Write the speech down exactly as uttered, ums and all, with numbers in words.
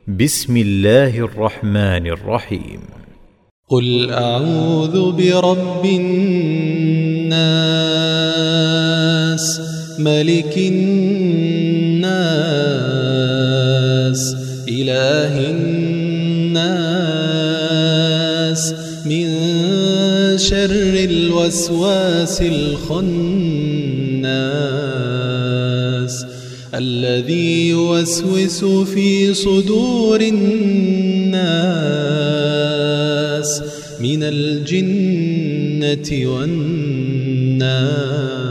بسم الله الرحمن الرحيم. قل أعوذ برب الناس ملك الناس إله الناس من شر الوسواس الخناس الذي يوسوس في صدور الناس من الجنة والناس.